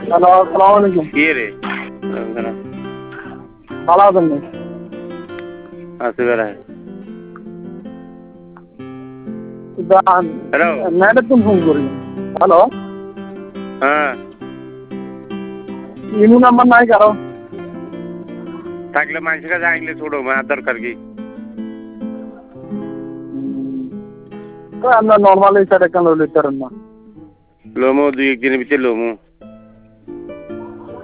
Hello, আসসালামু আলাইকুম। কি রে ভালো আছেন নি? আছি বেড়ায় হ্যালো ম্যাডাম তুমি ফোন করি। হ্যালো, হ্যাঁ ইমু নাম্বার নাই কারো? থাকলে মানুষের কাছে আইলে ছোড়ো মার দরকার কি তো আমরা নর্মালি সেটা কেন লিখতে পারেন না? লোমো দুই একদিনের ভিতরে লোমো